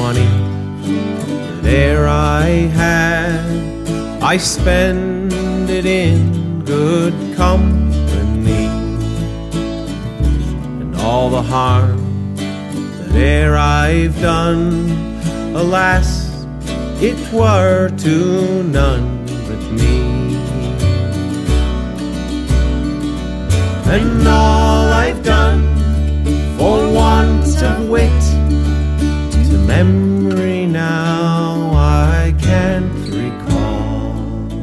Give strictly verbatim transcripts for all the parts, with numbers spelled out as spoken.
money that e'er I had, I spend it in good company, and all the harm that e'er I've done, alas, it were to none but me. And all I've done for want of wit, to memory now I can't recall.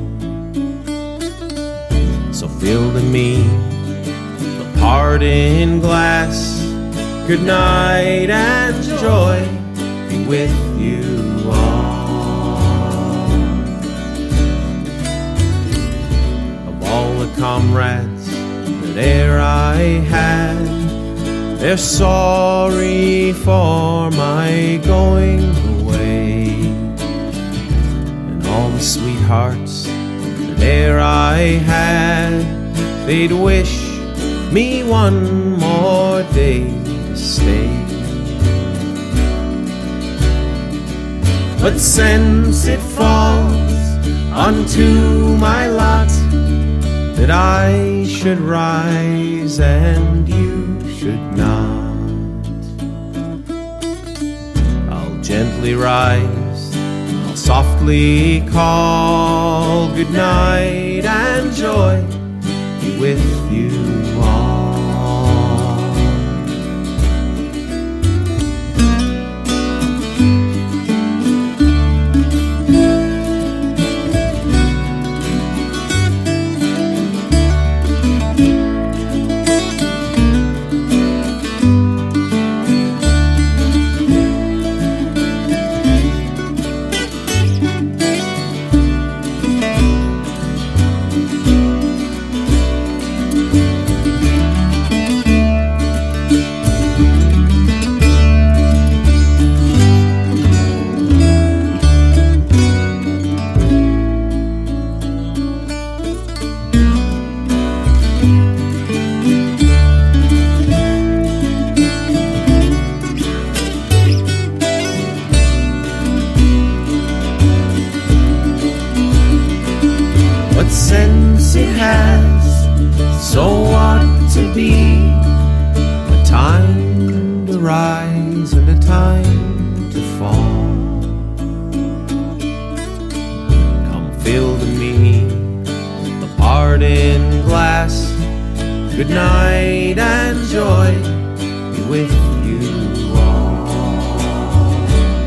So fill to me the parting glass, good night and joy be with you all. Of all the comrades that e'er I had, they're sorry for my going away, and all the sweethearts that e'er I had, they'd wish me one more day to stay. But since it falls unto my lot that I should rise and you should not, I'll gently rise, I'll softly call, good night and joy be with you all. What sense it has, so ought to be a time to rise and a time to fall. Come fill to me the parting glass, good night and joy be with you all.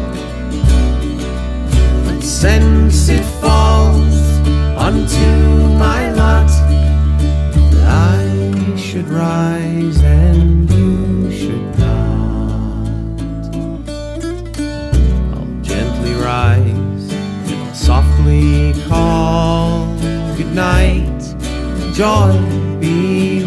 But since it falls unto my lot that I should rise and you should not, I'll gently rise and I'll softly call, good night, joy be